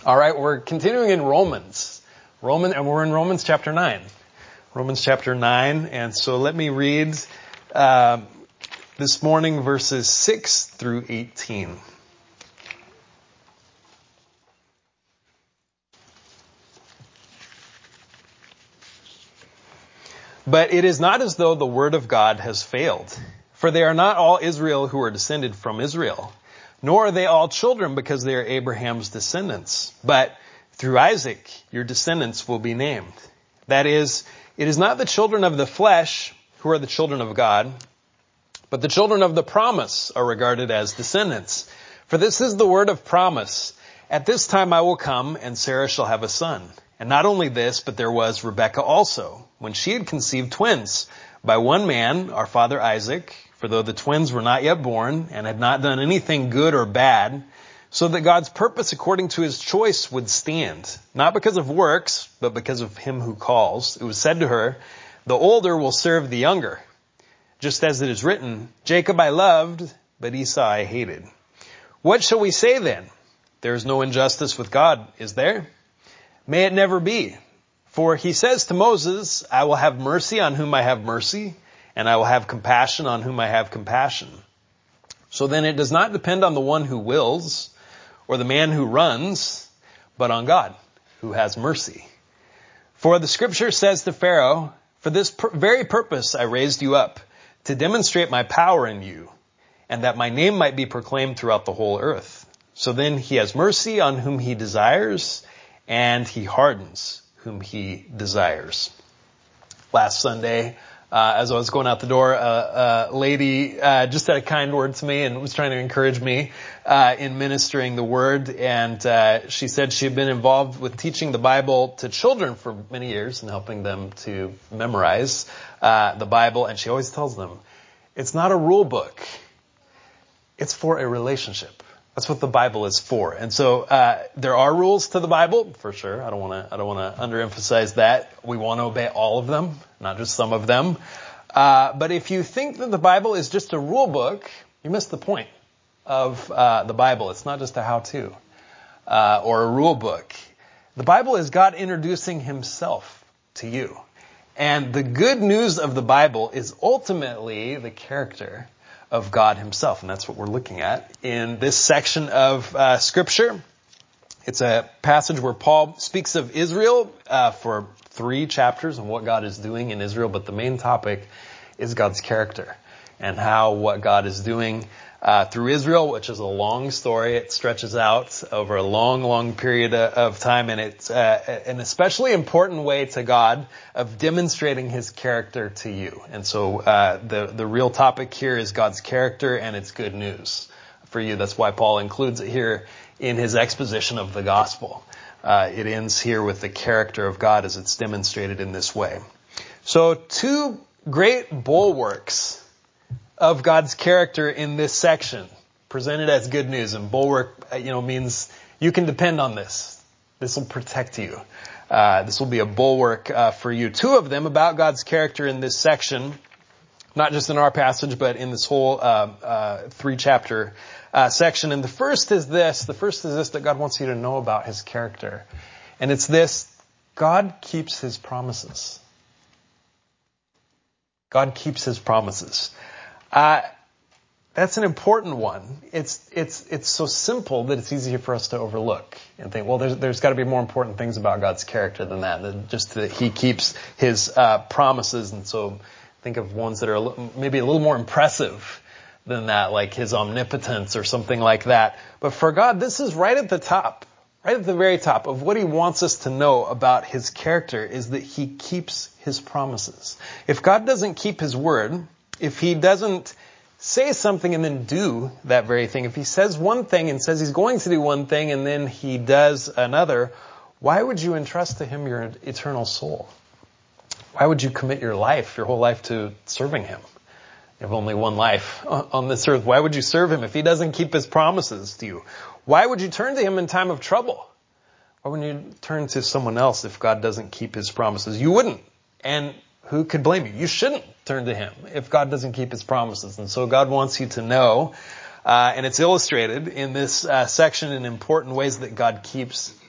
All right, we're continuing in Romans. And we're in Romans chapter 9. Romans chapter 9, and so let me read this morning verses 6 through 18. But it is not as though the word of God has failed, for they are not all Israel who are descended from Israel, nor are they all children because they are Abraham's descendants. But through Isaac, your descendants will be named. That is, it is not the children of the flesh who are the children of God, but the children of the promise are regarded as descendants. For this is the word of promise. At this time I will come, and Sarah shall have a son. And not only this, but there was Rebekah also, when she had conceived twins, by one man, our father Isaac, for though the twins were not yet born, and had not done anything good or bad, so that God's purpose according to his choice would stand, not because of works, but because of him who calls. It was said to her, the older will serve the younger. Just as it is written, Jacob I loved, but Esau I hated. What shall we say then? There is no injustice with God, is there? May it never be. For he says to Moses, I will have mercy on whom I have mercy, and I will have compassion on whom I have compassion. So then it does not depend on the one who wills, or the man who runs, but on God, who has mercy. For the scripture says to Pharaoh, for this very purpose I raised you up, to demonstrate my power in you, and that my name might be proclaimed throughout the whole earth. So then he has mercy on whom he desires, and he hardens whom he desires. Last Sunday, as I was going out the door, a lady just said a kind word to me and was trying to encourage me in ministering the word. And she said she had been involved with teaching the Bible to children for many years and helping them to memorize the Bible. And she always tells them, it's not a rule book. It's for a relationship. That's what the Bible is for. And so there are rules to the Bible, for sure. I don't want to underemphasize that. We want to obey all of them, not just some of them. But if you think that the Bible is just a rule book, you miss the point of the Bible. It's not just a how-to or a rule book. The Bible is God introducing himself to you. And the good news of the Bible is ultimately the character of God himself. And that's what we're looking at in this section of Scripture. It's a passage where Paul speaks of Israel for 3 chapters and what God is doing in Israel. But the main topic is God's character and how what God is doing through Israel, which is a long story. It stretches out over a long, long period of time. And it's an especially important way to God of demonstrating his character to you. And so the real topic here is God's character, and it's good news for you. That's why Paul includes it here in his exposition of the gospel. It ends here with the character of God as it's demonstrated in this way. So 2 great bulwarks of God's character in this section, presented as good news. And bulwark, means you can depend on this. This will protect you. This will be a bulwark for you. 2 of them about God's character in this section, not just in our passage, but in this whole 3-chapter section. And the first is this that God wants you to know about his character. And it's this: God keeps his promises. God keeps his promises. That's an important one. It's so simple that it's easier for us to overlook and think, well, there's got to be more important things about God's character than that. Than just that he keeps his promises. And so think of ones that are maybe a little more impressive than that, like his omnipotence or something like that. But for God, this is right at the top, right at the very top of what he wants us to know about his character, is that he keeps his promises. If God doesn't keep his word, if he doesn't say something and then do that very thing, if he says one thing and says he's going to do one thing and then he does another, why would you entrust to him your eternal soul? Why would you commit your whole life to serving him? You have only one life on this earth. Why would you serve him if he doesn't keep his promises to you? Why would you turn to him in time of trouble? Why wouldn't you turn to someone else if God doesn't keep his promises? You wouldn't. And who could blame you? You shouldn't turn to him if God doesn't keep his promises. And so God wants you to know, and it's illustrated in this section in important ways, that God keeps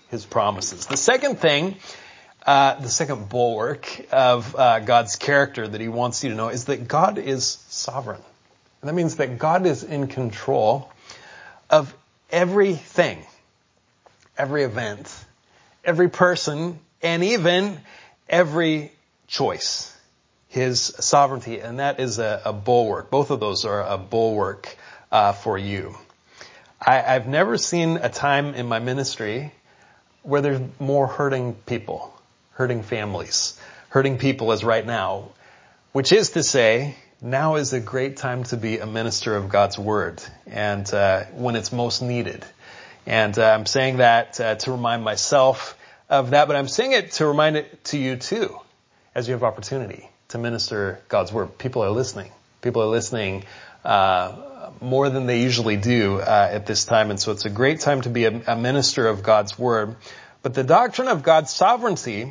his promises. The second thing, the second bulwark of God's character that he wants you to know is that God is sovereign. And that means that God is in control of everything, every event, every person, and even every choice. His sovereignty, and that is a bulwark. Both of those are a bulwark for you. I've never seen a time in my ministry where there's more hurting people, hurting families, hurting people as right now, which is to say, now is a great time to be a minister of God's Word, and when it's most needed. And I'm saying that to remind myself of that, but I'm saying it to remind it to you too, as you have opportunity to minister God's Word. People are listening. People are listening more than they usually do at this time. And so it's a great time to be a minister of God's Word. But the doctrine of God's sovereignty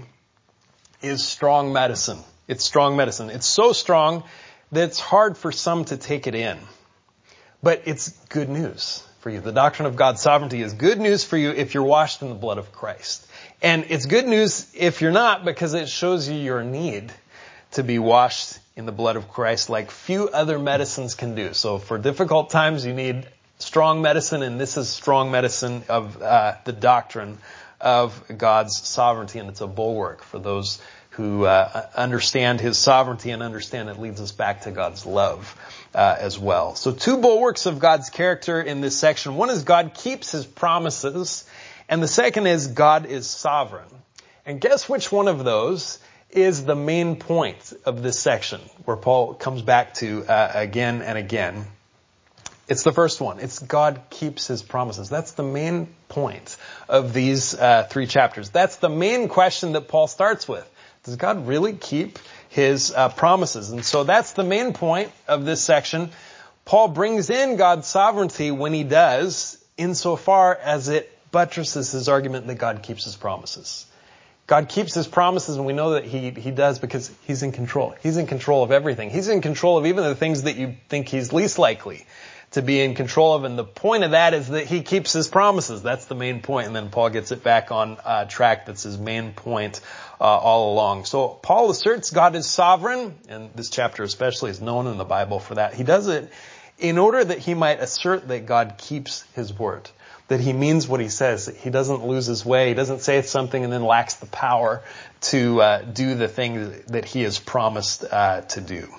is strong medicine. It's strong medicine. It's so strong that it's hard for some to take it in. But it's good news for you. The doctrine of God's sovereignty is good news for you if you're washed in the blood of Christ. And it's good news if you're not, because it shows you your need to be washed in the blood of Christ like few other medicines can do. So for difficult times, you need strong medicine, and this is strong medicine of the doctrine of God's sovereignty, and it's a bulwark for those who understand his sovereignty and understand it leads us back to God's love as well. So two bulwarks of God's character in this section. One is God keeps his promises, and the second is God is sovereign. And guess which one of those is the main point of this section, where Paul comes back to again and again. It's the first one. It's God keeps his promises. That's the main point of these 3 chapters. That's the main question that Paul starts with. Does God really keep his promises? And so that's the main point of this section. Paul brings in God's sovereignty when he does, insofar as it buttresses his argument that God keeps his promises. God keeps his promises, and we know that he does because he's in control. He's in control of everything. He's in control of even the things that you think he's least likely to be in control of. And the point of that is that he keeps his promises. That's the main point. And then Paul gets it back on track. That's his main point all along. So Paul asserts God is sovereign, and this chapter especially is known in the Bible for that. He does it in order that he might assert that God keeps his word, that he means what he says, that he doesn't lose his way, he doesn't say something and then lacks the power to do the thing that he has promised to do.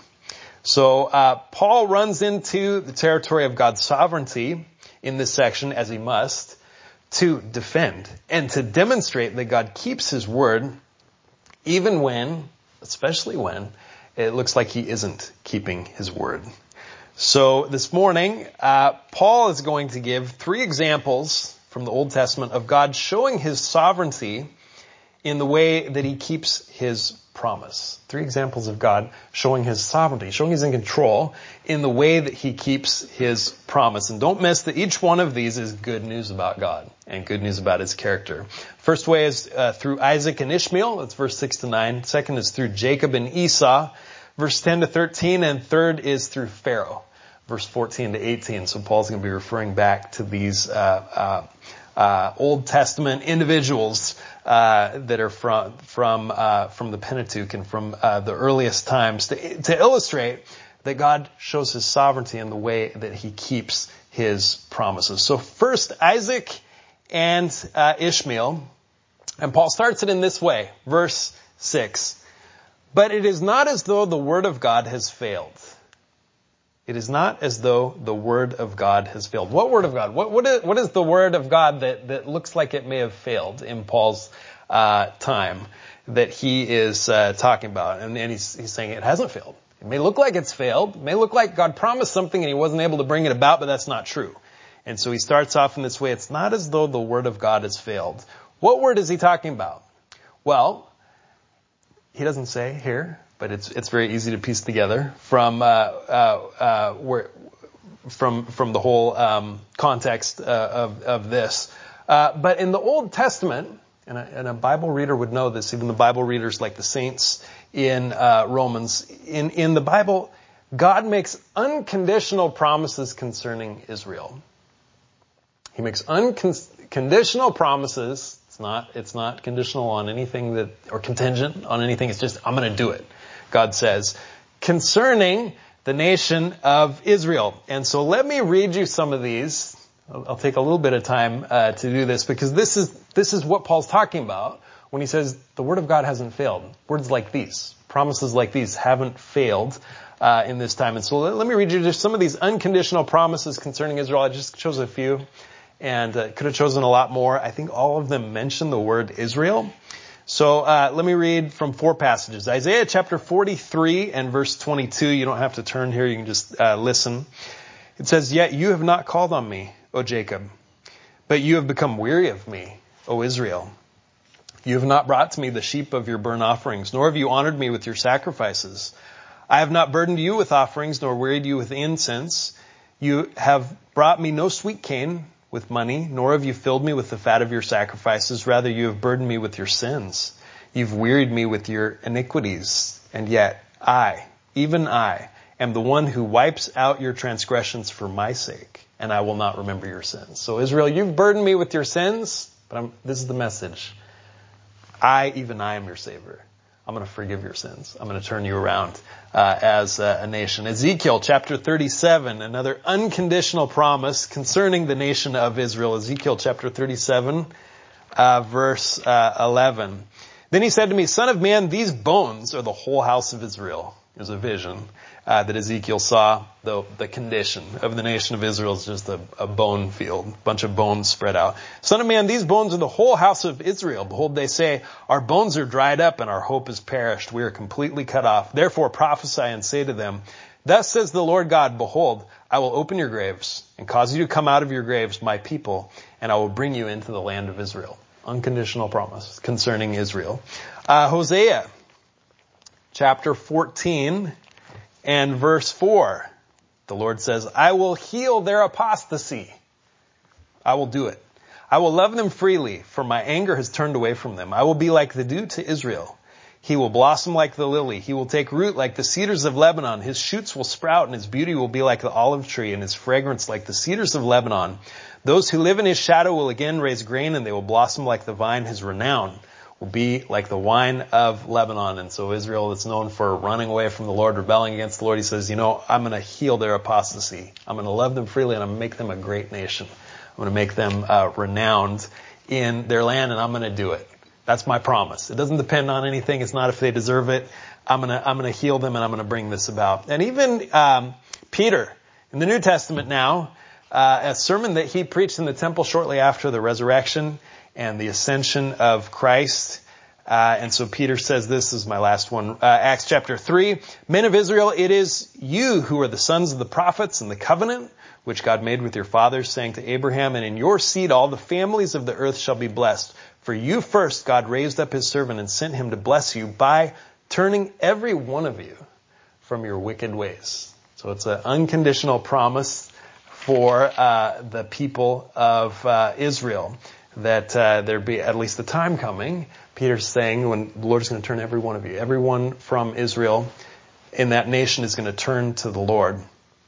So Paul runs into the territory of God's sovereignty in this section, as he must, to defend and to demonstrate that God keeps his word, even when, especially when, it looks like he isn't keeping his word. So this morning, Paul is going to give 3 examples from the Old Testament of God showing his sovereignty in the way that he keeps his promise. 3 examples of God showing his sovereignty, showing he's in control in the way that he keeps his promise. And don't miss that each one of these is good news about God and good news about his character. First way is through Isaac and Ishmael. That's verse 6 to 9. Second is through Jacob and Esau, verse 10 to 13. And third is through Pharaoh, verse 14 to 18. So Paul's going to be referring back to these Old Testament individuals that are from the Pentateuch and from the earliest times to illustrate that God shows his sovereignty in the way that he keeps his promises. So first, Isaac and Ishmael. And Paul starts it in this way, verse 6. But it is not as though the word of God has failed. It is not as though the word of God has failed. What word of God? What is the word of God that looks like it may have failed in Paul's time that he is talking about? And he's saying it hasn't failed. It may look like it's failed. It may look like God promised something and he wasn't able to bring it about, but that's not true. And so he starts off in this way. It's not as though the word of God has failed. What word is he talking about? Well, he doesn't say here, but it's very easy to piece together from the whole context of this. But in the Old Testament, and a Bible reader would know this, even the Bible readers like the saints in Romans, in the Bible, God makes unconditional promises concerning Israel. He makes unconditional promises. It's It's not conditional on anything or contingent on anything. It's just, I'm going to do it, God says, concerning the nation of Israel. And so let me read you some of these. I'll take a little bit of time to do this, because this is what Paul's talking about when he says the word of God hasn't failed. Words like these, promises like these haven't failed in this time. And so let me read you just some of these unconditional promises concerning Israel. I just chose a few, and could have chosen a lot more. I think all of them mention the word Israel. So let me read from 4 passages. Isaiah chapter 43 and verse 22. You don't have to turn here. You can just listen. It says, "Yet you have not called on me, O Jacob, but you have become weary of me, O Israel. You have not brought to me the sheep of your burnt offerings, nor have you honored me with your sacrifices. I have not burdened you with offerings, nor wearied you with incense. You have brought me no sweet cane with money, nor have you filled me with the fat of your sacrifices. Rather, you have burdened me with your sins. You've wearied me with your iniquities. And yet I, even I, am the one who wipes out your transgressions for my sake, and I will not remember your sins." So Israel, you've burdened me with your sins, but this is the message. Even I am your Savior. I'm going to forgive your sins. I'm going to turn you around as a nation. Ezekiel chapter 37, another unconditional promise concerning the nation of Israel. Ezekiel chapter 37, verse 11. "Then he said to me, Son of man, these bones are the whole house of Israel." There's a vision that Ezekiel saw. The condition of the nation of Israel is just a bone field, a bunch of bones spread out. "Son of man, these bones are the whole house of Israel. Behold, they say, our bones are dried up and our hope is perished. We are completely cut off. Therefore prophesy and say to them, Thus says the Lord God, Behold, I will open your graves and cause you to come out of your graves, my people, and I will bring you into the land of Israel." Unconditional promise concerning Israel. Hosea chapter 14 and verse 4. The Lord says, "I will heal their apostasy." I will do it. "I will love them freely, for my anger has turned away from them. I will be like the dew to Israel. He will blossom like the lily. He will take root like the cedars of Lebanon. His shoots will sprout, and his beauty will be like the olive tree, and his fragrance like the cedars of Lebanon. Those who live in his shadow will again raise grain, and they will blossom like the vine. His renown will be like the wine of Lebanon." And so Israel, that's known for running away from the Lord, rebelling against the Lord, he says, I'm going to heal their apostasy. I'm going to love them freely, and I'm going to make them a great nation. I'm going to make them renowned in their land, and I'm going to do it. That's my promise. It doesn't depend on anything. It's not if they deserve it. I'm going to heal them, and I'm going to bring this about. And even Peter, in the New Testament now, a sermon that he preached in the temple shortly after the resurrection and the ascension of Christ. And so Peter says, this is my last one, Acts chapter 3, "Men of Israel, it is you who are the sons of the prophets and the covenant which God made with your fathers, saying to Abraham, and in your seed all the families of the earth shall be blessed. For you first God raised up his servant and sent him to bless you by turning every one of you from your wicked ways." So it's an unconditional promise for the people of Israel, that there be at least a time coming, Peter's saying, when the Lord is going to turn every one of you, everyone from Israel in that nation is going to turn to the Lord.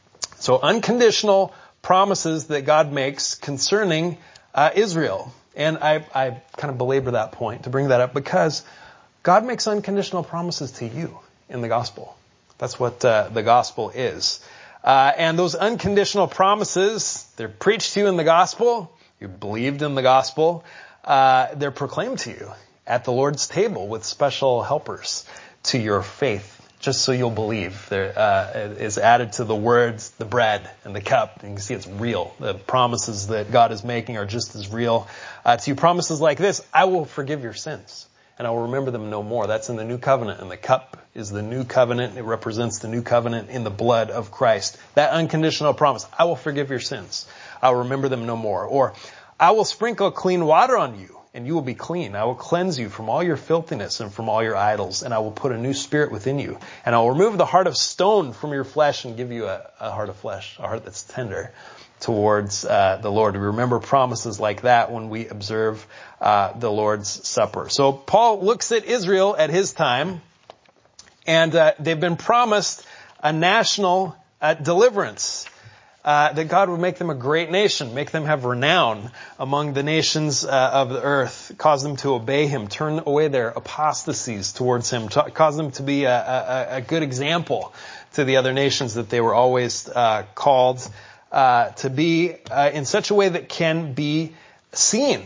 So unconditional promises that God makes concerning Israel. And I kind of belabor that point to bring that up, because God makes unconditional promises to you in the gospel. That's what the gospel is. And those unconditional promises, they're preached to you in the gospel. You believed in the gospel. They're proclaimed to you at the Lord's table with special helpers to your faith, just so you'll believe. There is added to the words, the bread and the cup. You can see it's real. The promises that God is making are just as real to you. Promises like this: I will forgive your sins, and I will remember them no more. That's in the new covenant, and the cup is the new covenant. It represents the new covenant in the blood of Christ. That unconditional promise: I will forgive your sins. I will remember them no more. Or, I will sprinkle clean water on you, and you will be clean. I will cleanse you from all your filthiness and from all your idols, and I will put a new spirit within you. And I will remove the heart of stone from your flesh and give you a heart of flesh, a heart that's tender towards the Lord. We remember promises like that when we observe the Lord's Supper. So Paul looks at Israel at his time, and they've been promised a national deliverance. that God would make them a great nation, make them have renown among the nations of the earth, cause them to obey him, turn away their apostasies towards him, cause them to be a good example to the other nations that they were always called to be in such a way that can be seen.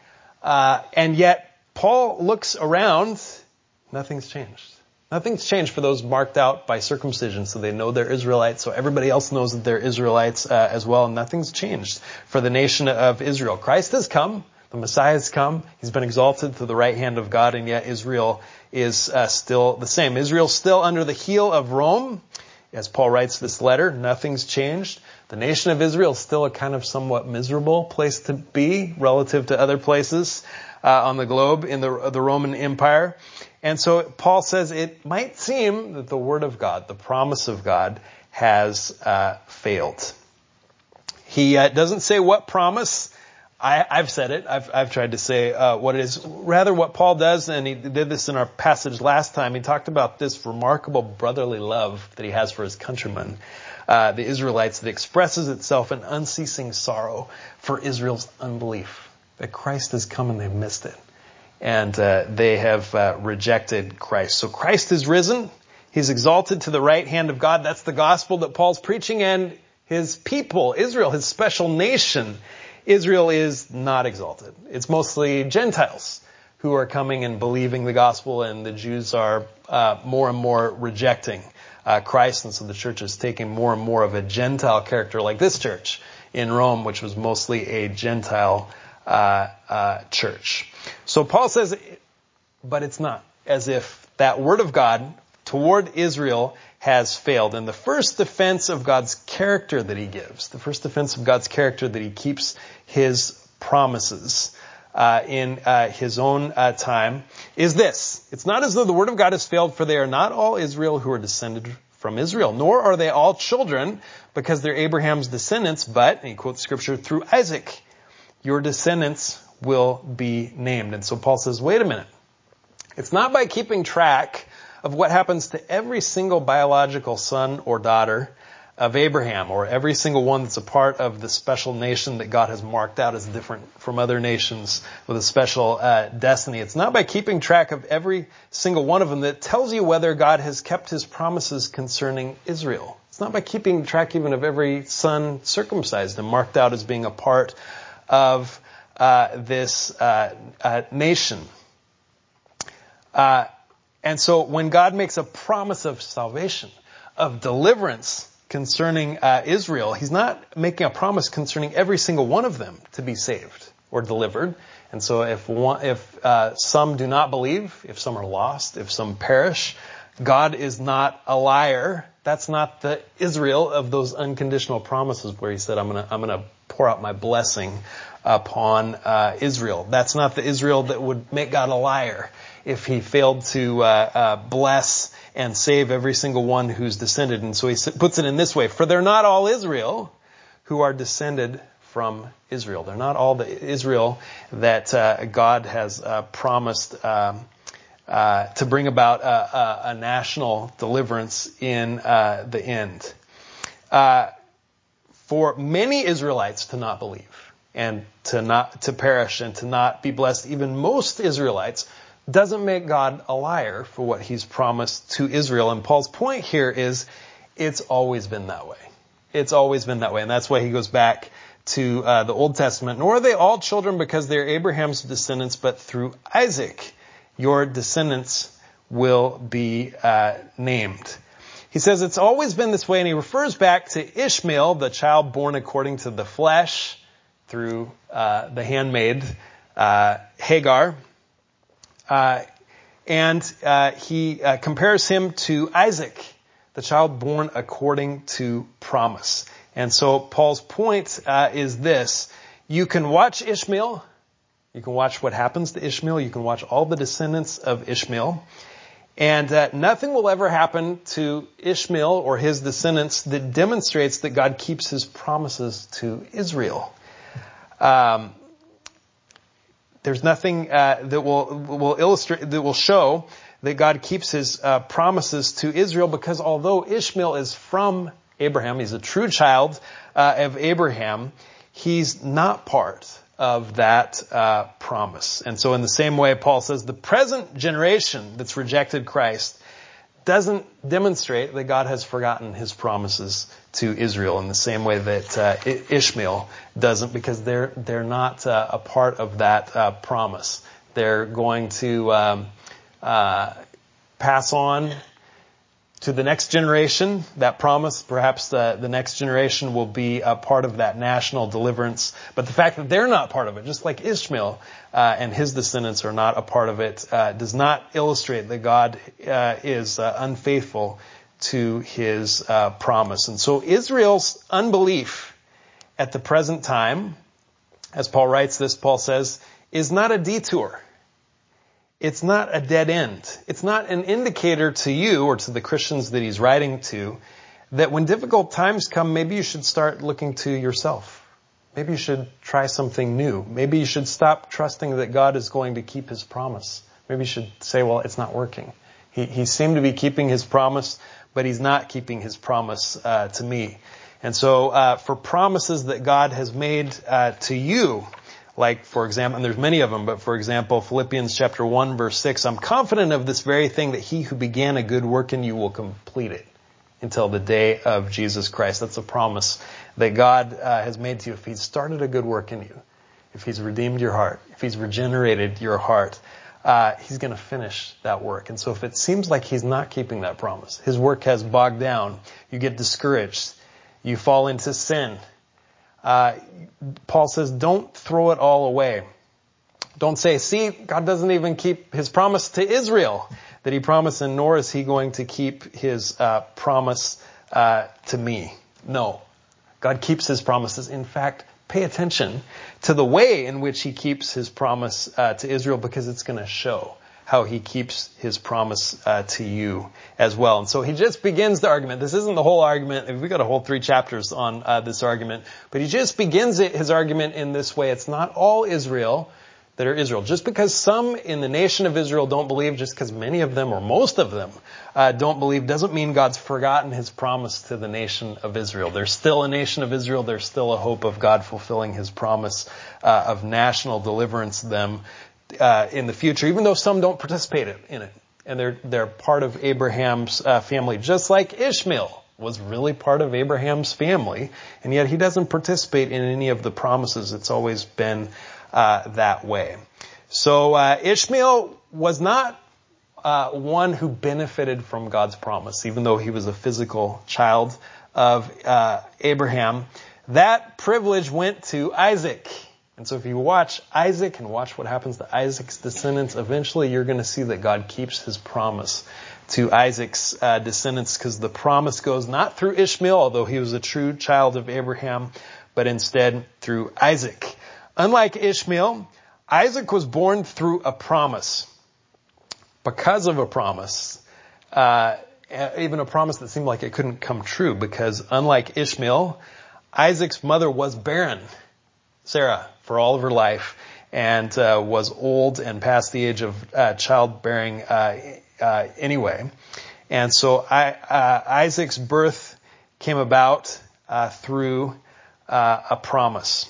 And yet, Paul looks around, nothing's changed. Nothing's changed for those marked out by circumcision, so they know they're Israelites, so everybody else knows that they're Israelites as well, and nothing's changed for the nation of Israel. Christ has come, the Messiah has come, he's been exalted to the right hand of God, and yet Israel is still the same. Israel's still under the heel of Rome. As Paul writes this letter, nothing's changed. The nation of Israel is still a kind of somewhat miserable place to be relative to other places on the globe in the Roman Empire. And so Paul says it might seem that the word of God, the promise of God, has failed. He doesn't say what promise. I've said it. I've tried to say what it is. Rather, what Paul does, and he did this in our passage last time, he talked about this remarkable brotherly love that he has for his countrymen, the Israelites, that expresses itself in unceasing sorrow for Israel's unbelief, that Christ has come and they've missed it. And they have rejected Christ. So Christ is risen. He's exalted to the right hand of God. That's the gospel that Paul's preaching. And his people, Israel, his special nation, Israel is not exalted. It's mostly Gentiles who are coming and believing the gospel, and the Jews are more and more rejecting Christ. And so the church is taking more and more of a Gentile character, like this church in Rome, which was mostly a Gentile church. So Paul says, but it's not as if that word of God toward Israel has failed. And the first defense of God's character that he gives, the first defense of God's character, that he keeps his promises in his own time, is this. It's not as though the word of God has failed, for they are not all Israel who are descended from Israel, nor are they all children, because they're Abraham's descendants, but, and he quotes scripture, through Isaac, your descendants will be named. And so Paul says, wait a minute. It's not by keeping track of what happens to every single biological son or daughter of Abraham, or every single one that's a part of the special nation that God has marked out as different from other nations with a special destiny. It's not by keeping track of every single one of them that tells you whether God has kept his promises concerning Israel. It's not by keeping track even of every son circumcised and marked out as being a part of this nation. And so when God makes a promise of salvation, of deliverance concerning Israel, he's not making a promise concerning every single one of them to be saved or delivered. And so if some do not believe, if some are lost, if some perish, God is not a liar. That's not the Israel of those unconditional promises where he said, I'm gonna pour out my blessing upon Israel. That's not the Israel that would make God a liar if he failed to bless and save every single one who's descended. And so he puts it in this way: for they're not all Israel who are descended from Israel. They're not all the Israel that God has promised to bring about a national deliverance in the end. For many Israelites to not believe and to perish and to not be blessed, even most Israelites, doesn't make God a liar for what he's promised to Israel. And Paul's point here is it's always been that way. It's always been that way. And that's why he goes back to the Old Testament. Nor are they all children because they're Abraham's descendants, but through Isaac your descendants will be named. He says it's always been this way, and he refers back to Ishmael, the child born according to the flesh through the handmaid Hagar. And he compares him to Isaac, the child born according to promise. And so Paul's point is this: you can watch Ishmael, you can watch what happens to Ishmael, you can watch all the descendants of Ishmael, and nothing will ever happen to Ishmael or his descendants that demonstrates that God keeps his promises to Israel. There's nothing that will illustrate, that will show that God keeps his promises to Israel, because although Ishmael is from Abraham, he's a true child of Abraham, he's not part of that promise. And so in the same way, Paul says the present generation that's rejected Christ doesn't demonstrate that God has forgotten his promises to Israel in the same way that Ishmael doesn't, because they're not a part of that promise. They're going to pass on to the next generation that promise. Perhaps the next generation will be a part of that national deliverance. But the fact that they're not part of it, just like Ishmael and his descendants are not a part of it, does not illustrate that God is unfaithful to his promise. And so Israel's unbelief at the present time, as Paul writes this, Paul says, is not a detour. It's not a dead end. It's not an indicator to you or to the Christians that he's writing to that when difficult times come, maybe you should start looking to yourself. Maybe you should try something new. Maybe you should stop trusting that God is going to keep his promise. Maybe you should say, well, it's not working. He seemed to be keeping his promise, but he's not keeping his promise to me. And so for promises that God has made to you, like, for example, and there's many of them, but for example, Philippians chapter 1, verse 6, I'm confident of this very thing, that he who began a good work in you will complete it until the day of Jesus Christ. That's a promise that God has made to you. If he's started a good work in you, if he's redeemed your heart, if he's regenerated your heart, he's going to finish that work. And so if it seems like he's not keeping that promise, his work has bogged down, you get discouraged, you fall into sin, Paul says, don't throw it all away. Don't say, see, God doesn't even keep his promise to Israel that he promised, and nor is he going to keep his promise to me. No, God keeps his promises. In fact, pay attention to the way in which he keeps his promise to Israel, because it's going to show how he keeps his promise to you as well. And so he just begins the argument. This isn't the whole argument. We've got a whole 3 chapters on this argument. But he just begins his argument in this way. It's not all Israel that are Israel. Just because some in the nation of Israel don't believe, just because many of them or most of them don't believe, doesn't mean God's forgotten his promise to the nation of Israel. There's still a nation of Israel. There's still a hope of God fulfilling his promise of national deliverance to them in the future, even though some don't participate in it. And they're part of Abraham's family, just like Ishmael was really part of Abraham's family, and yet he doesn't participate in any of the promises. It's always been that way. So Ishmael was not one who benefited from God's promise, even though he was a physical child of Abraham. That privilege went to Isaac. And so if you watch Isaac and watch what happens to Isaac's descendants, eventually you're going to see that God keeps his promise to Isaac's descendants, because the promise goes not through Ishmael, although he was a true child of Abraham, but instead through Isaac. Unlike Ishmael, Isaac was born through a promise. Because of a promise, even a promise that seemed like it couldn't come true, because unlike Ishmael, Isaac's mother was barren, Sarah, for all of her life, and was old and past the age of childbearing anyway. And so Isaac's birth came about through a promise.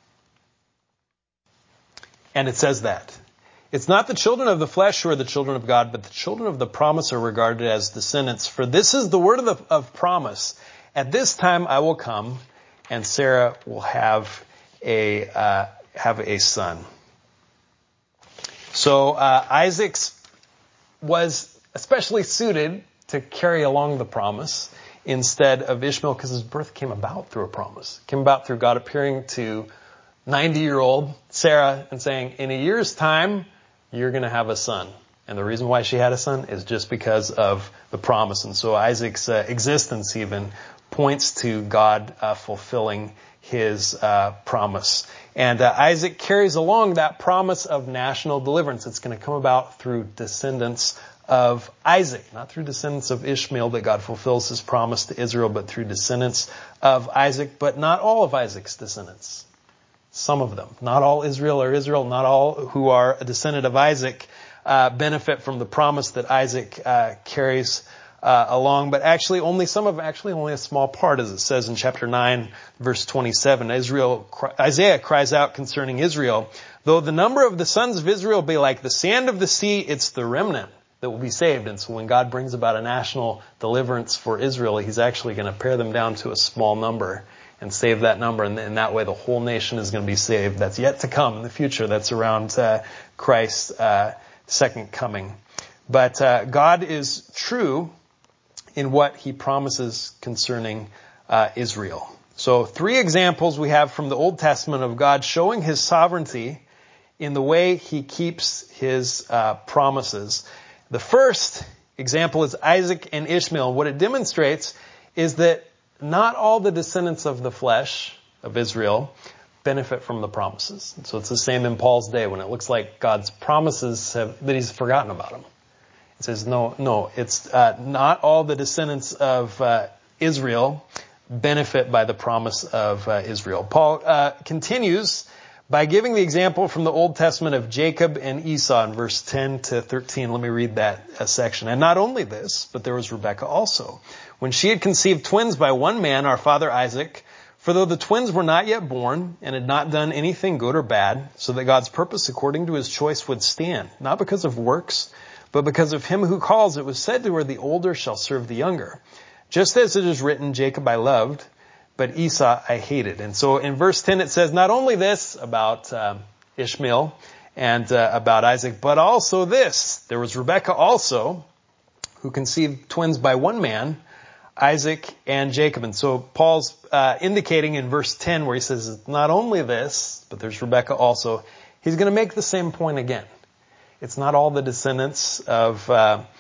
And it says that. It's not the children of the flesh who are the children of God, but the children of the promise are regarded as descendants. For this is the word of promise. At this time I will come, and Sarah will have a son. So Isaac was especially suited to carry along the promise instead of Ishmael, because his birth came about through a promise. It came about through God appearing to 90-year-old Sarah and saying, in a year's time, you're going to have a son. And the reason why she had a son is just because of the promise. And so Isaac's existence even points to God fulfilling his promise. And Isaac carries along that promise of national deliverance. It's going to come about through descendants of Isaac, not through descendants of Ishmael that God fulfills his promise to Israel, but through descendants of Isaac, but not all of Isaac's descendants. Some of them. Not all Israel are Israel. Not all who are a descendant of Isaac benefit from the promise that Isaac carries along, but actually only a small part, as it says in chapter 9, verse 27. Isaiah cries out concerning Israel, though the number of the sons of Israel be like the sand of the sea, it's the remnant that will be saved. And so when God brings about a national deliverance for Israel, he's actually going to pare them down to a small number and save that number. And in that way, the whole nation is going to be saved. That's yet to come in the future. That's around Christ's second coming. But God is true in what he promises concerning Israel. So 3 examples we have from the Old Testament of God showing his sovereignty in the way he keeps his promises. The first example is Isaac and Ishmael. What it demonstrates is that not all the descendants of the flesh of Israel benefit from the promises. So it's the same in Paul's day when it looks like God's promises that he's forgotten about them. It says, no, it's not all the descendants of Israel benefit by the promise of Israel. Paul continues by giving the example from the Old Testament of Jacob and Esau in verse 10 to 13. Let me read that section. And not only this, but there was Rebekah also, when she had conceived twins by one man, our father Isaac. For though the twins were not yet born and had not done anything good or bad, so that God's purpose according to his choice would stand, not because of works, but because of him who calls, it was said to her, the older shall serve the younger. Just as it is written, Jacob I loved, but Esau I hated. And so in verse 10 it says not only this about Ishmael and about Isaac, but also this. There was Rebekah also, who conceived twins by one man, Isaac and Jacob. And so Paul's indicating in verse 10 where he says not only this, but there's Rebekah also, he's going to make the same point again. It's not all the descendants of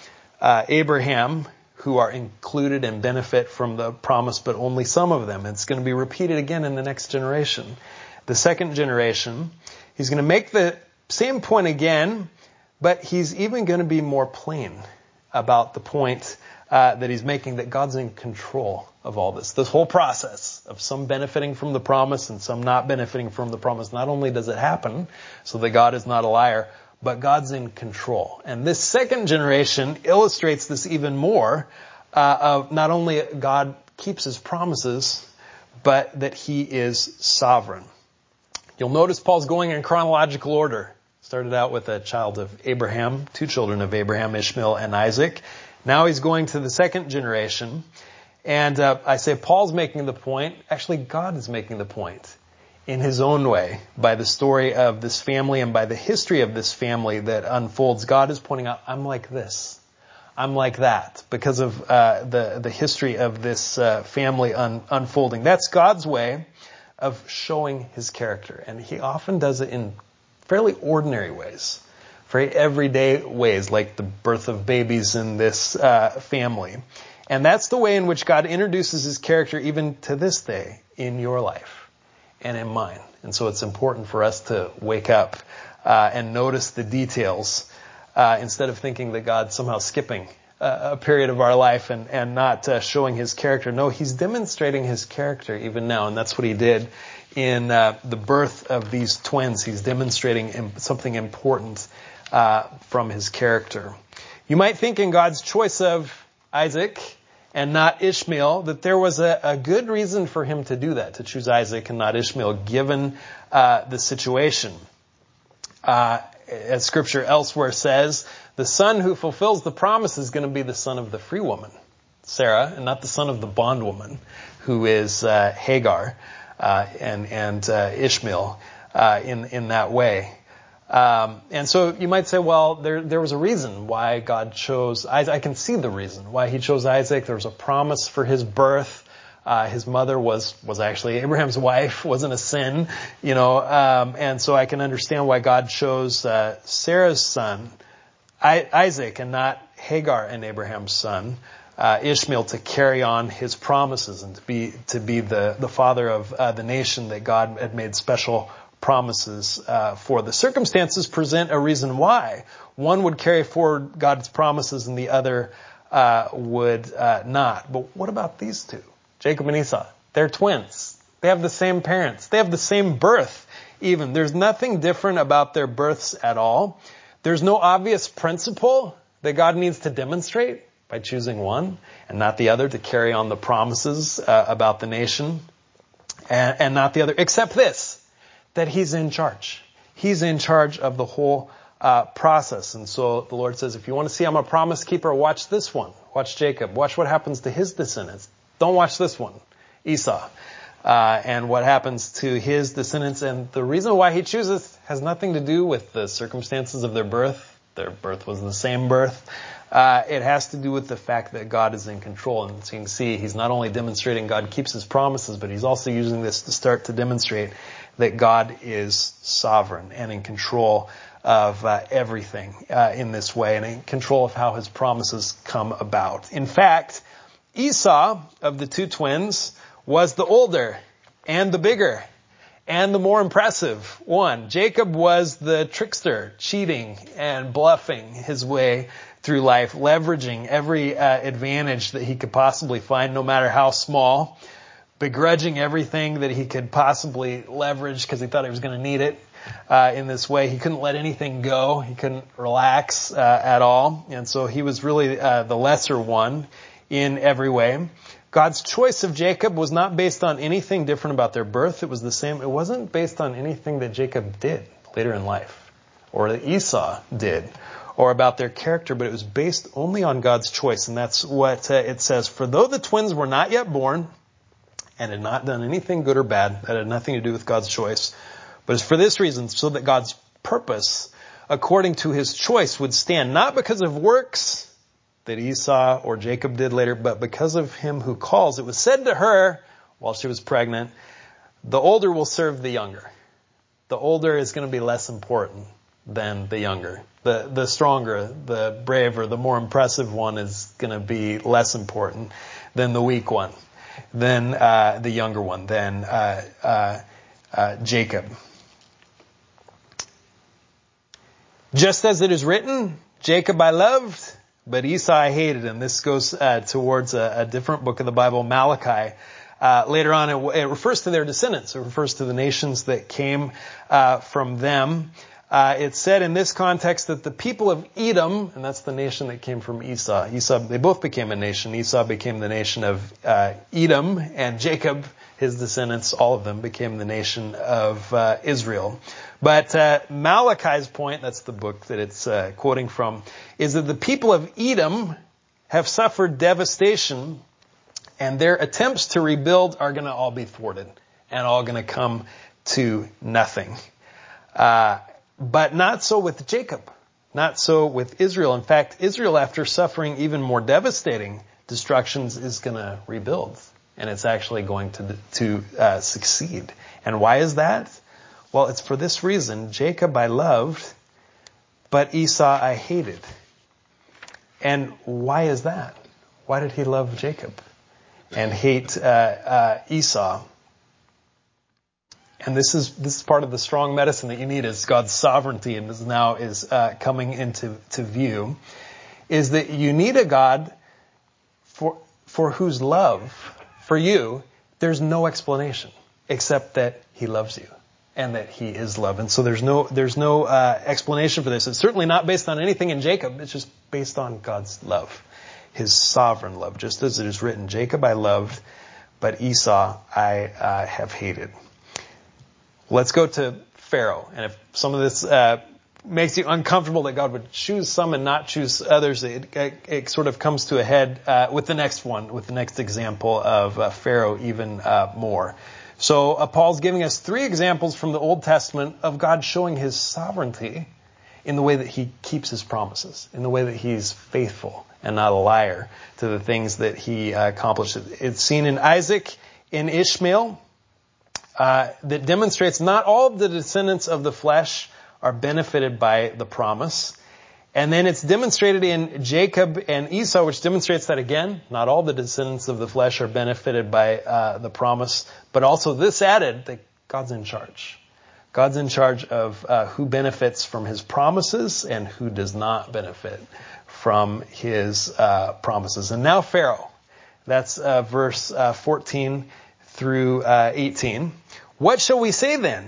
Abraham who are included and benefit from the promise, but only some of them. It's going to be repeated again in the next generation. The second generation, he's going to make the same point again, but he's even going to be more plain about the point that he's making, that God's in control of all this. This whole process of some benefiting from the promise and some not benefiting from the promise. Not only does it happen so that God is not a liar, but God's in control. And this second generation illustrates this even more, of not only God keeps his promises, but that he is sovereign. You'll notice Paul's going in chronological order. Started out with a child of Abraham, 2 children of Abraham, Ishmael and Isaac. Now he's going to the second generation. And I say Paul's making the point. Actually, God is making the point in his own way by the story of this family and by the history of this family that unfolds. God is pointing out, I'm like this. I'm like that because of the history of this family unfolding. That's God's way of showing his character. And he often does it in fairly ordinary ways, very everyday ways, like the birth of babies in this family. And that's the way in which God introduces his character even to this day in your life and in mine. And so it's important for us to wake up and notice the details instead of thinking that God's somehow skipping a period of our life and not showing his character. No, he's demonstrating his character even now, and that's what he did in the birth of these twins. He's demonstrating something important from his character. You might think in God's choice of Isaac and not Ishmael, that there was a good reason for him to do that, to choose Isaac and not Ishmael, given the situation. As Scripture elsewhere says, the son who fulfills the promise is going to be the son of the free woman, Sarah, and not the son of the bondwoman, who is Hagar and Ishmael in that way. And so you might say, well, there was a reason why God chose Isaac. I can see the reason why he chose Isaac. There was a promise for his birth. His mother was actually Abraham's wife, wasn't a sin, and so I can understand why God chose Sarah's son, Isaac, and not Hagar and Abraham's son, Ishmael, to carry on his promises and to be the father of the nation that God had made special promises for. The circumstances present a reason why one would carry forward God's promises and the other would not. But what about these two, Jacob and Esau? They're twins. They have the same parents. They have the same birth even. There's nothing different about their births at all. There's no obvious principle that God needs to demonstrate by choosing one and not the other to carry on the promises about the nation, and not the other, except this, that he's in charge. He's in charge of the whole process. And so the Lord says, if you want to see I'm a promise keeper, watch this one. Watch Jacob. Watch what happens to his descendants. Don't watch this one, Esau, and what happens to his descendants. And the reason why he chooses has nothing to do with the circumstances of their birth. Their birth was the same birth. It has to do with the fact that God is in control. And so you can see he's not only demonstrating God keeps his promises, but he's also using this to start to demonstrate that God is sovereign and in control of everything in this way, and in control of how his promises come about. In fact, Esau, of the two twins, was the older and the bigger and the more impressive one. Jacob was the trickster, cheating and bluffing his way through life, leveraging every advantage that he could possibly find, no matter how small, begrudging everything that he could possibly leverage because he thought he was going to need it. In this way, he couldn't let anything go. He couldn't relax at all. And so he was really the lesser one in every way. God's choice of Jacob was not based on anything different about their birth. It was the same. It wasn't based on anything that Jacob did later in life, or that Esau did, or about their character, but it was based only on God's choice. And that's what it says. For though the twins were not yet born and had not done anything good or bad, that had nothing to do with God's choice, but it's for this reason, so that God's purpose, according to his choice, would stand, not because of works that Esau or Jacob did later, but because of him who calls. It was said to her while she was pregnant, the older will serve the younger. The older is going to be less important than the younger. The stronger, the braver, the more impressive one is going to be less important than the weak one, than the younger one, than Jacob. Just as it is written, Jacob I loved, but Esau I hated. And this goes towards a different book of the Bible, Malachi. Later on, it refers to their descendants. It refers to the nations that came from them. It's said in this context that the people of Edom, and that's the nation that came from Esau. They both became a nation. Esau became the nation of Edom, and Jacob, his descendants, all of them became the nation of Israel. But Malachi's point, that's the book that it's quoting from, is that the people of Edom have suffered devastation, and their attempts to rebuild are going to all be thwarted and all going to come to nothing. But not so with Jacob, not so with Israel. In fact, Israel, after suffering even more devastating destructions, is going to rebuild, and it's actually going to succeed. And why is that? Well, it's for this reason. Jacob I loved, but Esau I hated. And why is that? Why did he love Jacob and hate Esau? And this is part of the strong medicine that you need as God's sovereignty, and this now is coming into view, is that you need a God for whose love for you there's no explanation except that he loves you and that he is love. And so there's no explanation for this. It's certainly not based on anything in Jacob. It's just based on God's love, his sovereign love, just as it is written, Jacob I loved, but Esau I have hated. Let's go to Pharaoh. And if some of this makes you uncomfortable that God would choose some and not choose others, it sort of comes to a head with the next one, with the next example of Pharaoh even more. So Paul's giving us 3 examples from the Old Testament of God showing his sovereignty in the way that he keeps his promises, in the way that he's faithful and not a liar to the things that he accomplished. It's seen in Isaac, in Ishmael, that demonstrates not all of the descendants of the flesh are benefited by the promise. And then it's demonstrated in Jacob and Esau, which demonstrates that again, not all the descendants of the flesh are benefited by the promise, but also this added that God's in charge. God's in charge of who benefits from his promises and who does not benefit from his promises. And now Pharaoh. That's verse 14 through 18. What shall we say then?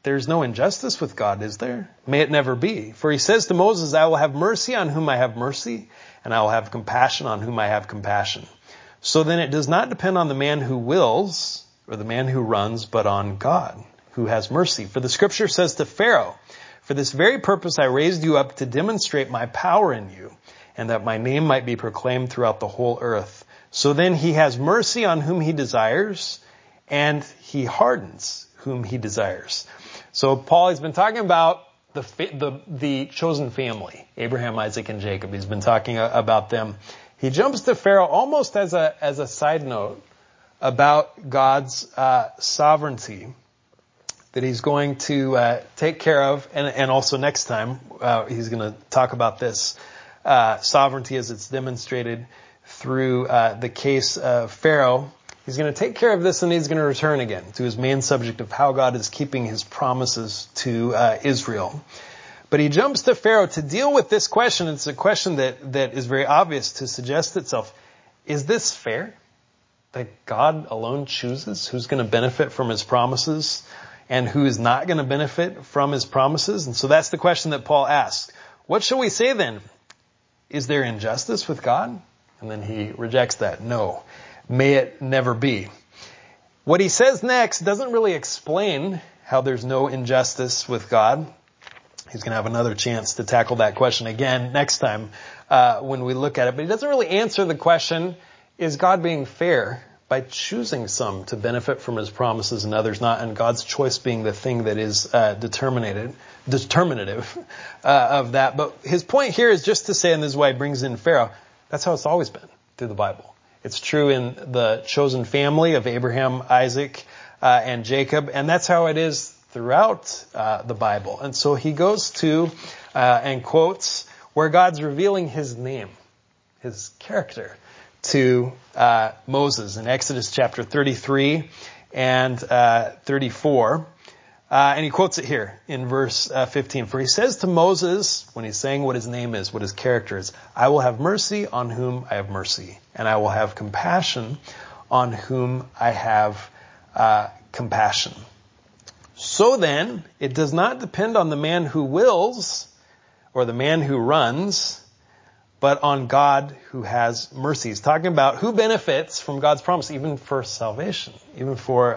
there's no injustice with God, is there? May it never be. For he says to Moses, I will have mercy on whom I have mercy, and I will have compassion on whom I have compassion. So then it does not depend on the man who wills or the man who runs, but on God who has mercy. For the scripture says to Pharaoh, for this very purpose I raised you up to demonstrate my power in you, and that my name might be proclaimed throughout the whole earth. So then he has mercy on whom he desires, and he hardens whom he desires. So Paul has been talking about the chosen family, Abraham, Isaac, and Jacob. He's been talking about them. He jumps to Pharaoh almost as a side note about God's sovereignty that he's going to take care of, and also next time he's going to talk about this sovereignty as it's demonstrated through the case of Pharaoh. He's going to take care of this, and he's going to return again to his main subject of how God is keeping his promises to Israel. But he jumps to Pharaoh to deal with this question. It's a question that is very obvious to suggest itself. Is this fair? That God alone chooses who's going to benefit from his promises and who is not going to benefit from his promises? And so that's the question that Paul asks. What shall we say then? Is there injustice with God? And then he rejects that. No. May it never be. What he says next doesn't really explain how there's no injustice with God. He's going to have another chance to tackle that question again next time when we look at it. But he doesn't really answer the question, is God being fair by choosing some to benefit from his promises and others not, and God's choice being the thing that is determinative of that. But his point here is just to say, and this is why he brings in Pharaoh, that's how it's always been through the Bible. It's true in the chosen family of Abraham, Isaac, and Jacob, and that's how it is throughout the Bible. And so he goes to and quotes where God's revealing his name, his character, to Moses in Exodus chapter 33 and 34. And he quotes it here in verse 15. For he says to Moses, when he's saying what his name is, what his character is, I will have mercy on whom I have mercy, and I will have compassion on whom I have compassion. So then, it does not depend on the man who wills or the man who runs, but on God who has mercy. He's talking about who benefits from God's promise, even for salvation, even for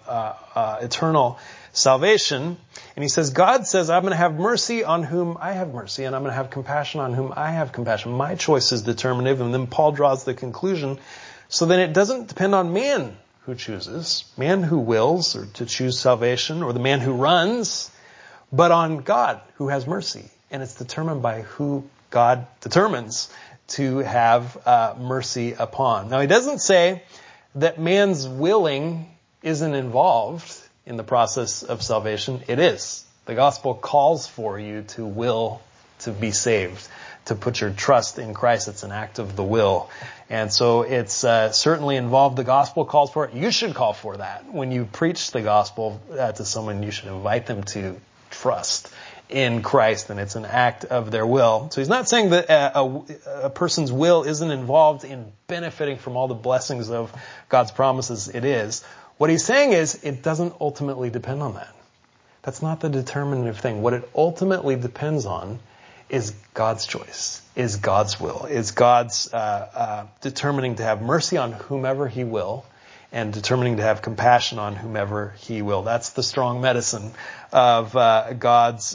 eternal salvation. And he says, God says, I'm going to have mercy on whom I have mercy, and I'm going to have compassion on whom I have compassion. My choice is determinative. And then Paul draws the conclusion. So then it doesn't depend on man who chooses, man who wills or to choose salvation, or the man who runs, but on God who has mercy. And it's determined by who God determines to have mercy upon. Now, he doesn't say that man's willing isn't involved in the process of salvation. It is. The gospel calls for you to will to be saved, to put your trust in Christ. It's an act of the will. And so it's certainly involved. The gospel calls for it. You should call for that. When you preach the gospel to someone, you should invite them to trust in Christ, and it's an act of their will. So he's not saying that a person's will isn't involved in benefiting from all the blessings of God's promises. It is. What he's saying is it doesn't ultimately depend on that. That's not the determinative thing. What it ultimately depends on is God's choice, is God's will, is God's determining to have mercy on whomever he will, and determining to have compassion on whomever he will. That's the strong medicine of God's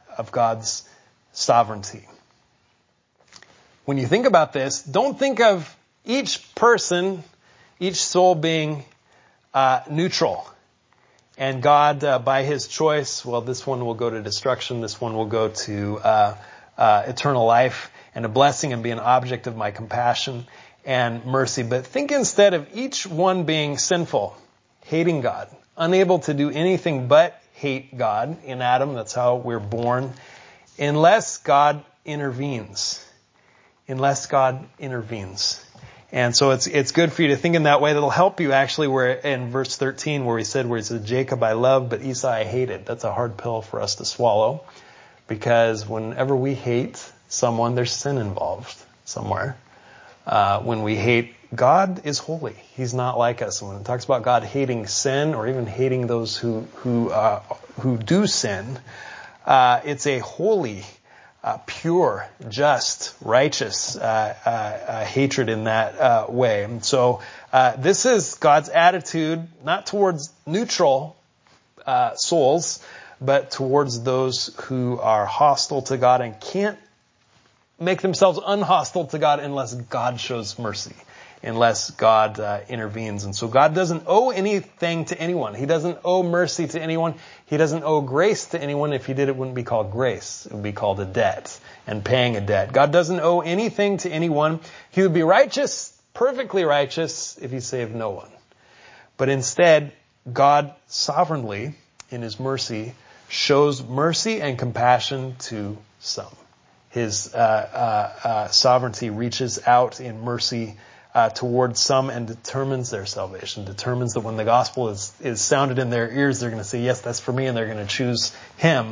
sovereignty. When you think about this, don't think of each person, each soul being neutral. And God, by his choice, well, this one will go to destruction, this one will go to eternal life and a blessing and be an object of my compassion and mercy. But think instead of each one being sinful, hating God, unable to do anything but hate God. In Adam, that's how we're born. Unless God intervenes. Unless God intervenes. And so it's good for you to think in that way. That'll help you actually where in verse 13 where he said, Jacob I loved, but Esau I hated. That's a hard pill for us to swallow. Because whenever we hate someone, there's sin involved somewhere. When we hate, God is holy. He's not like us. And when it talks about God hating sin or even hating those who who do sin. It's a holy, pure, just, righteous hatred in that way. And so this is God's attitude, not towards neutral souls, but towards those who are hostile to God and can't make themselves unhostile to God unless God shows mercy, unless God intervenes. And so God doesn't owe anything to anyone. He doesn't owe mercy to anyone. He doesn't owe grace to anyone. If he did, it wouldn't be called grace. It would be called a debt and paying a debt. God doesn't owe anything to anyone. He would be righteous, perfectly righteous, if he saved no one. But instead, God sovereignly, in his mercy, shows mercy and compassion to some. His sovereignty reaches out in mercy towards some and determines their salvation, determines that when the gospel is sounded in their ears, they're going to say, yes, that's for me, and they're going to choose him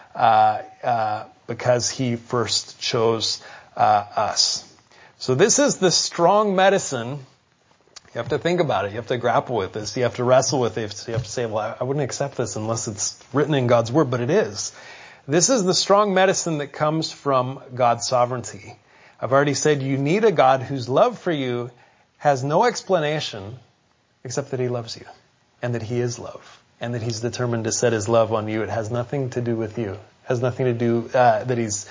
because he first chose us. So this is the strong medicine. You have to think about it. You have to grapple with this. You have to wrestle with it. You have to say, well, I wouldn't accept this unless it's written in God's word, but it is. This is the strong medicine that comes from God's sovereignty. I've already said you need a God whose love for you has no explanation except that he loves you and that he is love and that he's determined to set his love on you. It has nothing to do with you. It has nothing to do that he's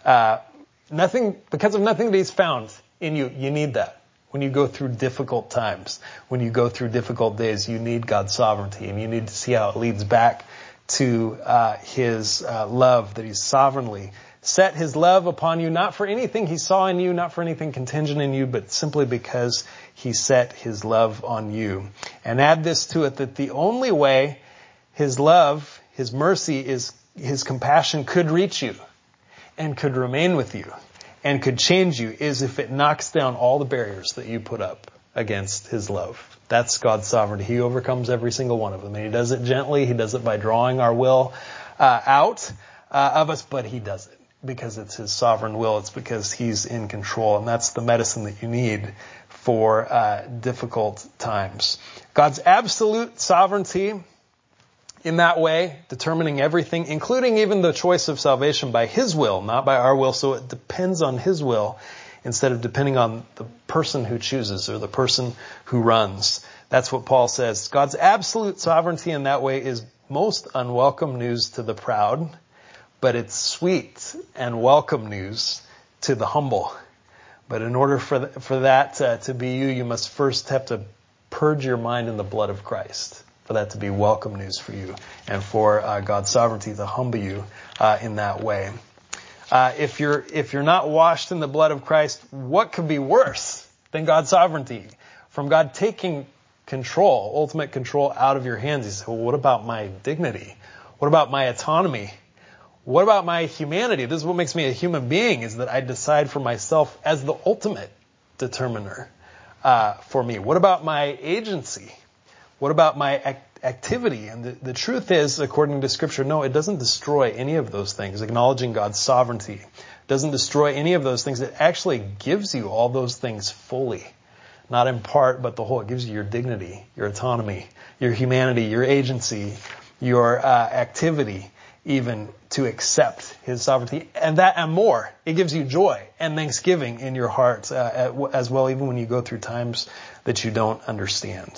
nothing because of nothing that he's found in you. You need that. When you go through difficult times, when you go through difficult days, you need God's sovereignty, and you need to see how it leads back to his love, that he's sovereignly set his love upon you, not for anything he saw in you, not for anything contingent in you, but simply because he set his love on you. And add this to it, that the only way his love, his mercy, his compassion could reach you and could remain with you and could change you is if it knocks down all the barriers that you put up against his love. That's God's sovereignty. He overcomes every single one of them. And he does it gently. He does it by drawing our will out of us, but he does it because it's his sovereign will. It's because he's in control. And that's the medicine that you need for difficult times. God's absolute sovereignty in that way, determining everything, including even the choice of salvation by his will, not by our will. So it depends on his will instead of depending on the person who chooses or the person who runs. That's what Paul says. God's absolute sovereignty in that way is most unwelcome news to the proud, but it's sweet and welcome news to the humble. But in order for that to be you, you must first have to purge your mind in the blood of Christ, for that to be welcome news for you, and for God's sovereignty to humble you in that way. If you're not washed in the blood of Christ, what could be worse than God's sovereignty? From God taking control, ultimate control out of your hands. You say, well, what about my dignity? What about my autonomy? What about my humanity? This is what makes me a human being, is that I decide for myself as the ultimate determiner for me. What about my agency? What about my activity? And the truth is, according to Scripture, no, it doesn't destroy any of those things. Acknowledging God's sovereignty doesn't destroy any of those things. It actually gives you all those things fully. Not in part, but the whole. It gives you your dignity, your autonomy, your humanity, your agency, your activity, even to accept his sovereignty. And that and more. It gives you joy and thanksgiving in your heart as well, even when you go through times that you don't understand.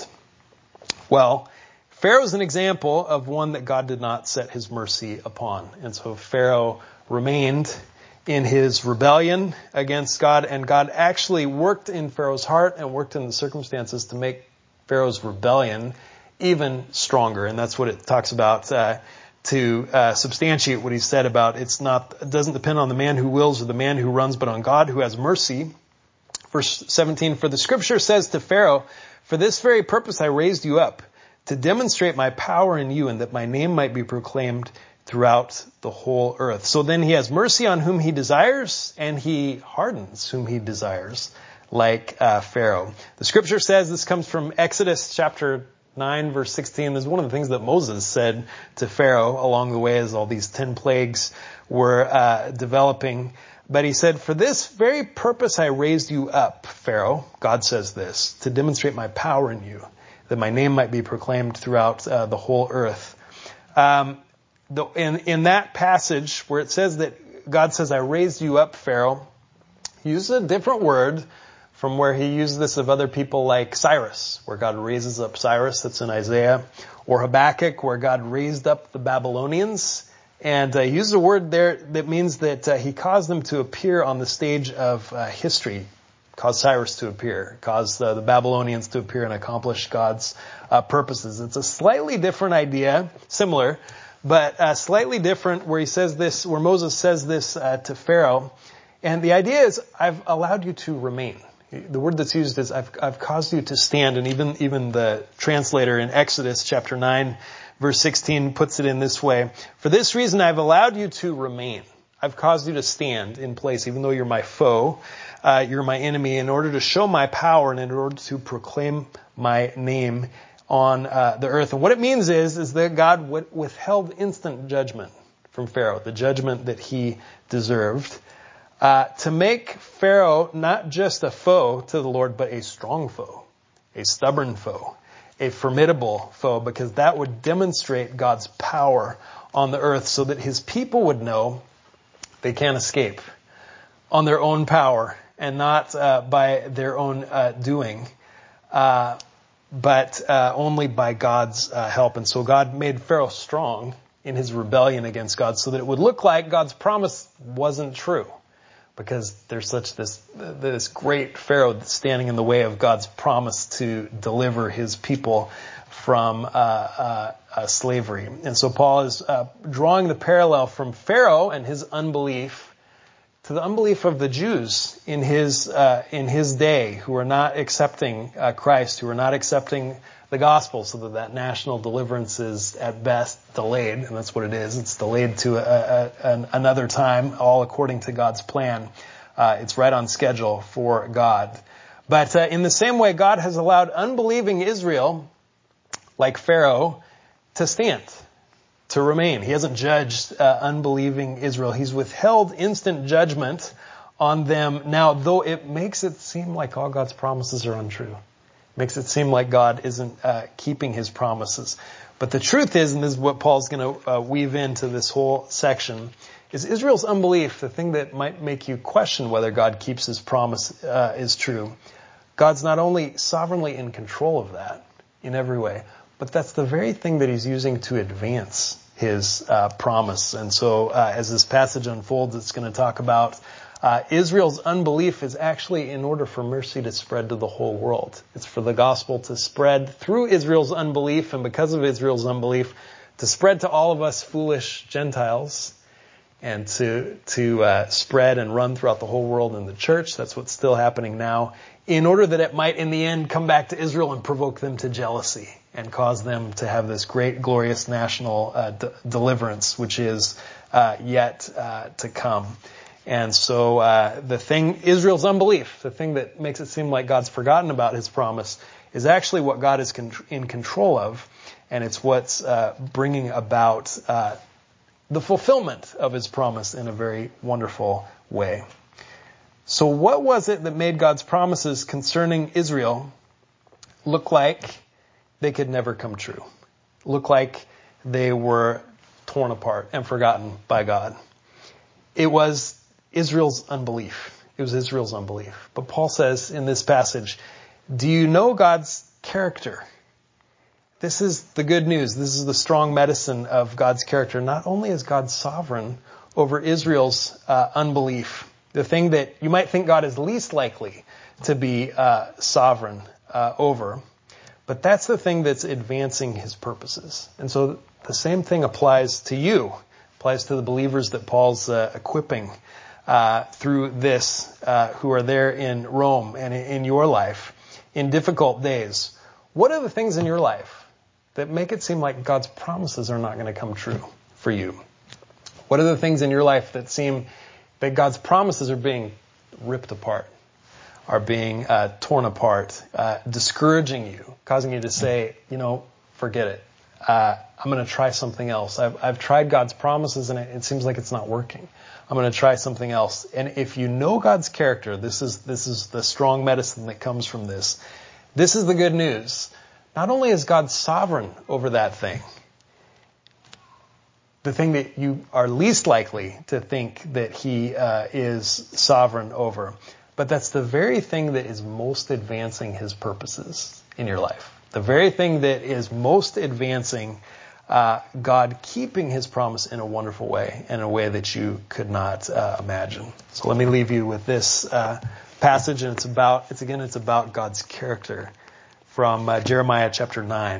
Well, Pharaoh's an example of one that God did not set his mercy upon. And so Pharaoh remained in his rebellion against God, and God actually worked in Pharaoh's heart and worked in the circumstances to make Pharaoh's rebellion even stronger. And that's what it talks about to substantiate what he said about it doesn't depend on the man who wills or the man who runs, but on God who has mercy. Verse 17, for the Scripture says to Pharaoh, for this very purpose I raised you up, to demonstrate my power in you and that my name might be proclaimed throughout the whole earth. So then he has mercy on whom he desires, and he hardens whom he desires, like Pharaoh. The Scripture says, this comes from Exodus chapter 9, verse 16. This is one of the things that Moses said to Pharaoh along the way as all these 10 plagues were developing. But he said, for this very purpose I raised you up, Pharaoh, God says this, to demonstrate my power in you, that my name might be proclaimed throughout the whole earth. in that passage where it says that God says, I raised you up, Pharaoh, he uses a different word from where he used this of other people like Cyrus, where God raises up Cyrus, that's in Isaiah, or Habakkuk, where God raised up the Babylonians. And he uses a word there that means that he caused them to appear on the stage of history, caused Cyrus to appear, caused the Babylonians to appear and accomplish God's purposes. It's a slightly different idea, similar, but slightly different, where he says this, where Moses says this to Pharaoh. And the idea is, I've allowed you to remain. The word that's used is, I've caused you to stand. And even the translator in Exodus chapter 9, verse 16 puts it in this way. For this reason, I've allowed you to remain. I've caused you to stand in place, even though you're my foe, you're my enemy, in order to show my power and in order to proclaim my name on the earth. And what it means is that God withheld instant judgment from Pharaoh, the judgment that he deserved, to make Pharaoh not just a foe to the Lord, but a strong foe, a stubborn foe, a formidable foe, because that would demonstrate God's power on the earth so that his people would know they can't escape on their own power and not by their own doing, but only by God's help. And so God made Pharaoh strong in his rebellion against God so that it would look like God's promise wasn't true, because there's this great Pharaoh standing in the way of God's promise to deliver his people from slavery. And so Paul is drawing the parallel from Pharaoh and his unbelief to the unbelief of the Jews in his day, who are not accepting Christ, who are not accepting the gospel, so that national deliverance is at best delayed, and that's what it is. It's delayed to another time, all according to God's plan. It's right on schedule for God. But in the same way, God has allowed unbelieving Israel, like Pharaoh, to stand, to remain. He hasn't judged unbelieving Israel. He's withheld instant judgment on them now, though it makes it seem like all God's promises are untrue. Makes it seem like God isn't keeping his promises. But the truth is, and this is what Paul's going to weave into this whole section, is Israel's unbelief, the thing that might make you question whether God keeps his promise is true. God's not only sovereignly in control of that in every way, but that's the very thing that he's using to advance his promise. And so as this passage unfolds, it's going to talk about Israel's unbelief is actually in order for mercy to spread to the whole world. It's for the gospel to spread through Israel's unbelief, and because of Israel's unbelief, to spread to all of us foolish Gentiles, and to spread and run throughout the whole world in the church. That's what's still happening now, in order that it might in the end come back to Israel and provoke them to jealousy and cause them to have this great, glorious national deliverance, which is yet to come. And so Israel's unbelief, the thing that makes it seem like God's forgotten about his promise, is actually what God is in control of, and it's what's bringing about the fulfillment of his promise in a very wonderful way. So what was it that made God's promises concerning Israel look like they could never come true? Look like they were torn apart and forgotten by God? It was Israel's unbelief. It was Israel's unbelief. But Paul says in this passage, do you know God's character? This is the good news. This is the strong medicine of God's character. Not only is God sovereign over Israel's unbelief, the thing that you might think God is least likely to be sovereign over, but that's the thing that's advancing his purposes. And so the same thing applies to you, applies to the believers that Paul's equipping through this, who are there in Rome and in your life in difficult days. What are the things in your life that make it seem like God's promises are not going to come true for you? What are the things in your life that seem that God's promises are being ripped apart, are being torn apart, discouraging you, causing you to say, forget it. I'm going to try something else. I've tried God's promises and it seems like it's not working. I'm going to try something else. And if you know God's character, this is the strong medicine that comes from this. This is the good news. Not only is God sovereign over that thing, the thing that you are least likely to think that he is sovereign over. But that's the very thing that is most advancing his purposes in your life. The very thing that is most advancing God keeping his promise in a wonderful way, in a way that you could not imagine. So let me leave you with this passage, and it's about God's character from Jeremiah chapter 9.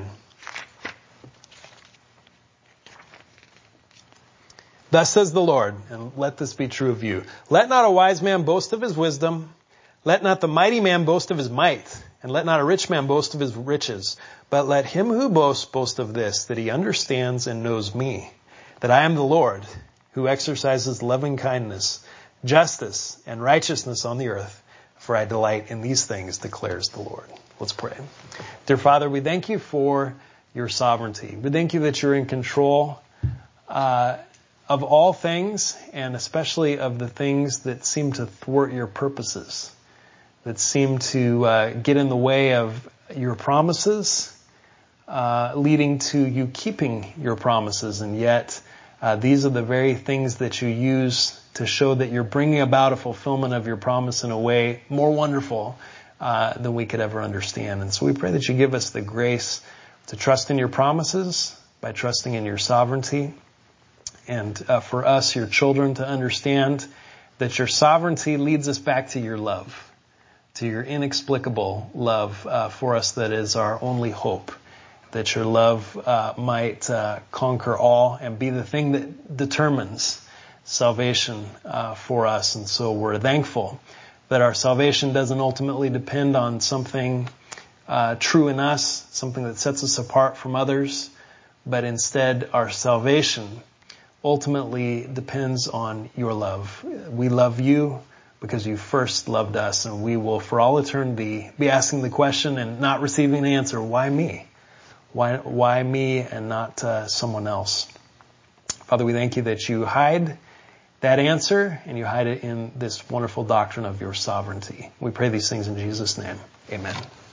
Thus says the Lord, and let this be true of you. Let not a wise man boast of his wisdom. Let not the mighty man boast of his might. And let not a rich man boast of his riches. But let him who boasts boast of this, that he understands and knows me, that I am the Lord, who exercises loving kindness, justice, and righteousness on the earth. For I delight in these things, declares the Lord. Let's pray. Dear Father, we thank you for your sovereignty. We thank you that you're in control of all things, and especially of the things that seem to thwart your purposes, that seem to get in the way of your promises, leading to you keeping your promises. And yet, these are the very things that you use to show that you're bringing about a fulfillment of your promise in a way more wonderful than we could ever understand. And so we pray that you give us the grace to trust in your promises by trusting in your sovereignty. And for us, your children, to understand that your sovereignty leads us back to your love, to your inexplicable love for us that is our only hope, that your love might conquer all and be the thing that determines salvation for us. And so we're thankful that our salvation doesn't ultimately depend on something true in us, something that sets us apart from others, but instead our salvation ultimately depends on your love. We love you because you first loved us, and we will for all eternity be asking the question and not receiving the answer, why me? Why me and not someone else? Father, we thank you that you hide that answer, and you hide it in this wonderful doctrine of your sovereignty. We pray these things in Jesus' name. Amen.